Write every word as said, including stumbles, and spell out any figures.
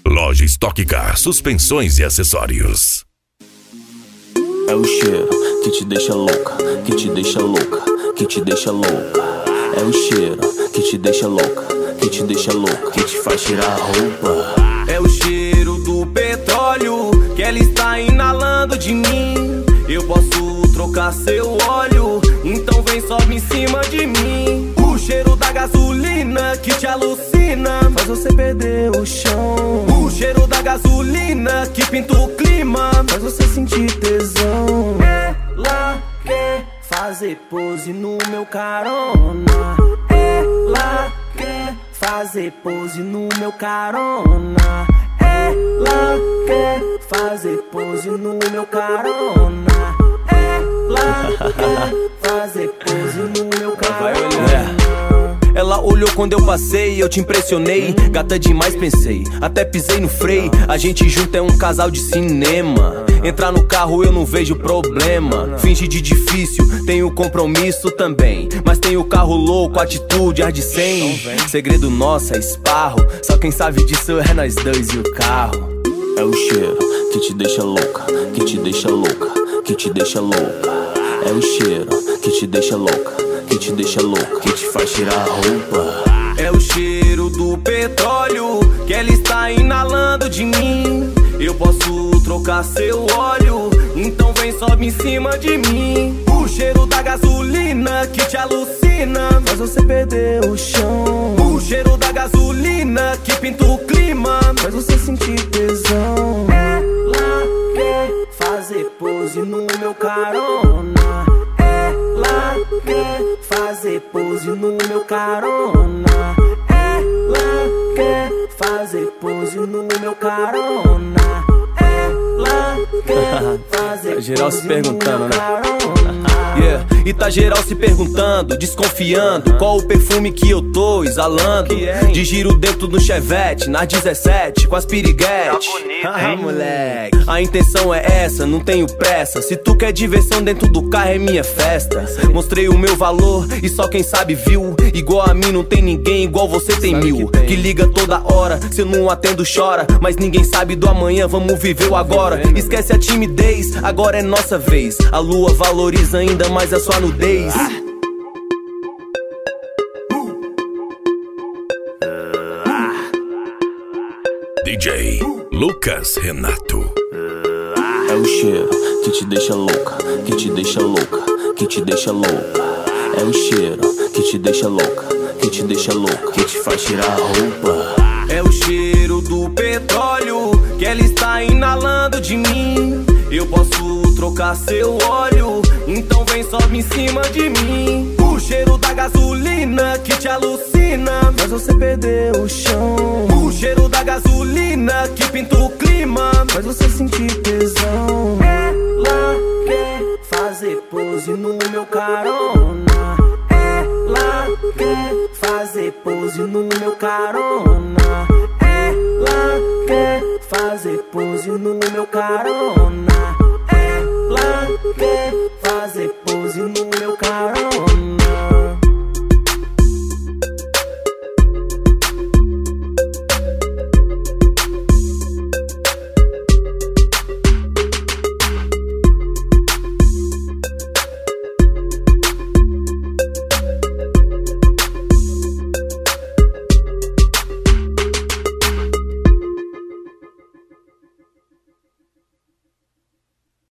Loja Stock Car, suspensões e acessórios. É o cheiro que te deixa louca, que te deixa louca, que te deixa louca. É o cheiro que te deixa louca, que te deixa louca, que te faz tirar a roupa. É o cheiro do petróleo que ela está inalando de mim. Eu posso trocar seu óleo, então vem, sobe em cima de mim. O cheiro da gasolina que te alucina, faz você perder o chão. O cheiro da gasolina que pinta o clima, faz você sentir tesão. Ela quer fazer pose no meu carona. Ela quer fazer pose no meu carona. Ela quer fazer pose no meu carona. Ela quer fazer pose no meu carona. Ela olhou quando eu passei, eu te impressionei. Gata demais, pensei, até pisei no freio. A gente junto é um casal de cinema. Entrar no carro eu não vejo problema. Finge de difícil, tenho compromisso também. Mas tenho carro louco, atitude, ar de cem. Segredo nosso é esparro, só quem sabe disso é nós dois e o carro. É o cheiro que te deixa louca, que te deixa louca, que te deixa louca. É o cheiro que te deixa louca, que te deixa louca, que te faz tirar a roupa. É o cheiro do petróleo que ela está inalando de mim. Eu posso trocar seu óleo, então vem, sobe em cima de mim. O cheiro da gasolina que te alucina, faz você perder o chão. O cheiro da gasolina que pinta o clima, faz você sentir tesão. Ela quer fazer pose no meu carona. Ela quer fazer pose no meu carona. Ela quer fazer pose no meu carona. Ela quer fazer geral se pose perguntando, no meu né? carona. Yeah. E tá geral se perguntando, desconfiando qual o perfume que eu tô exalando. De giro dentro do Chevette, nas dezessete, com as piriguete. Ah, moleque, a intenção é essa, não tenho pressa. Se tu quer diversão dentro do carro é minha festa. Mostrei o meu valor e só quem sabe viu. Igual a mim não tem ninguém, igual você tem mil. Que liga toda hora, se eu não atendo chora. Mas ninguém sabe do amanhã, vamos viver o agora. Esquece a timidez, agora é nossa vez. A lua valoriza ainda mais a sua nudez. D J Lucas Renato. É o cheiro que te deixa louca, que te deixa louca, que te deixa louca. É o cheiro que te deixa louca, que te deixa louca, que te faz tirar a roupa. É o cheiro do petróleo que ela está inalando de mim. Eu posso trocar seu óleo, então vem, sobe em cima de mim. O cheiro da gasolina que te alucina, faz você perder o chão. O cheiro da gasolina que pinta o clima, faz você sentir tesão. Ela quer fazer pose no meu carona. Ela quer fazer pose no meu carona. Ela quer fazer pose no meu carona.